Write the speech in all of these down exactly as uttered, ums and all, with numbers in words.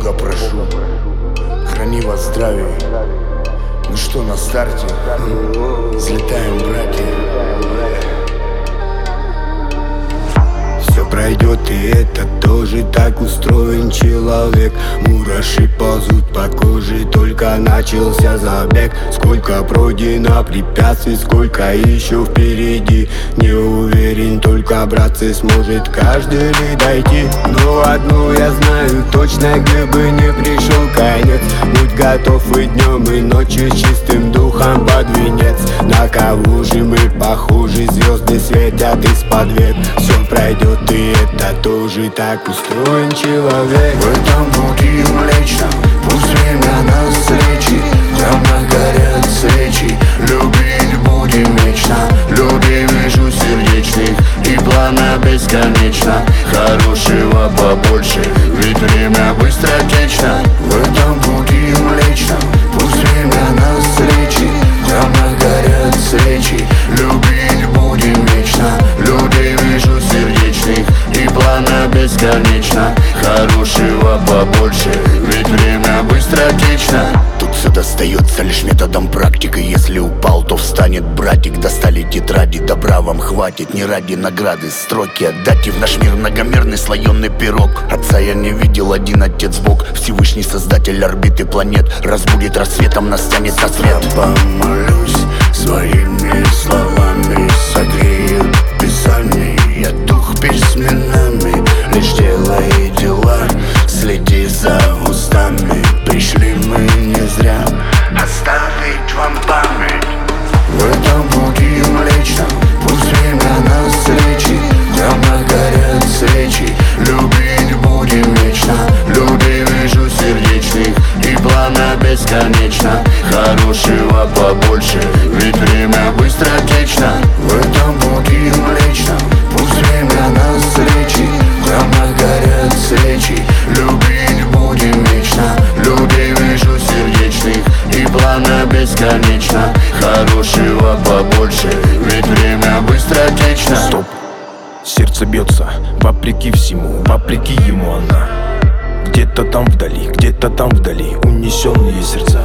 Бога прошу, храни вас в здравии. Ну что, на старте? Взлетаем, братья. Все пройдет, и это тоже так устроен человек. Мураши ползут по коже, только начался забег. Сколько пройдено препятствий, сколько еще впереди. Не уверен, только, братцы, сможет каждый ли дойти. Но одно я знаю точно, где бы не пришел конец. Будь готов и днем, и ночью с чистым духом под венец. На кого же мы похожи, звезды светят из-под век. Все пройдет, и это тоже так устроен человек. В этом пути млечном пусть время нас встречи. Там горят свечи, любить будем вечно. Людей вижу сердечных, и плана бесконечно. Хорошего побольше, ведь время быстро течно. В этом пути млечном пусть время нас встречи. Там горят свечи, любить будем вечно. Людей вижу сердечных, и плана бесконечно. Хорошего побольше, ведь время быстро течно. Тут все достается лишь методом практики. Если упал, то встанет братик. Достали тетради, добра вам хватит. Не ради награды, строки отдать. И в наш мир многомерный слоеный пирог. Отца я не видел, один отец Бог. Всевышний создатель орбиты планет. Разбудит рассветом, нас тянет со свет. Помолюсь своими словами, согреют писание. Я дух письменами, лишь делай дела, следи за устами. Пришли мы не зря оставить вам память. В этом пути млечном пусть время нас встречи. Там горят свечи, любить будем вечно. Людей вижу сердечных, и плана бесконечно. Хорошего побольше, ведь время быстро течно. В этом пути млечном пусть время нас встречи. Там горят свечи, любить будем вечно. Людей вижу сердечных, и плана бесконечно. Хорошего побольше, ведь время быстро течно. Стоп, сердце бьется, вопреки всему, вопреки ему она. Где-то там вдали, где-то там вдали унесенные сердца.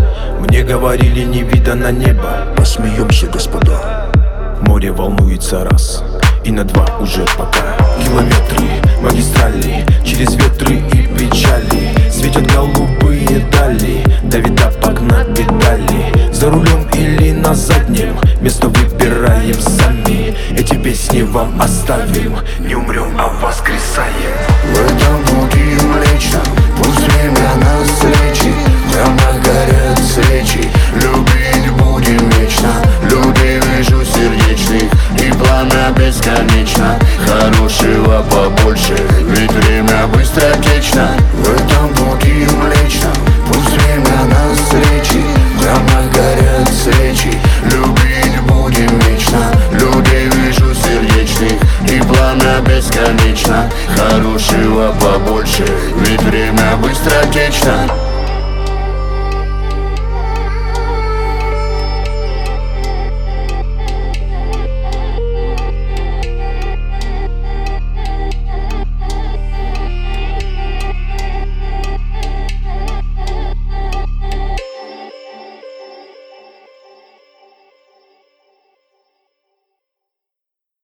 Мне говорили, не видано небо. Посмеемся, господа. Море волнуется раз, и на два уже пока. Километры, магистрали, через ветры и печали. Светят голубые дали, давит тапок на педали. За рулем или на заднем, место выбираем сами. Эти песни вам оставим, не умрем, а воскресаем. В этом пути млечном пусть время нас встречи. Там горят свечи, любить будем вечно. Людей вижу сердечных, и плана бесконечно. Хорошего побольше, ведь время быстро течно. В этом пути млечном пусть время нас встречи. Там горят свечи, любить будем вечно. Людей вижу сердечных, и плана бесконечно. Хорошего побольше, ведь время быстро течно.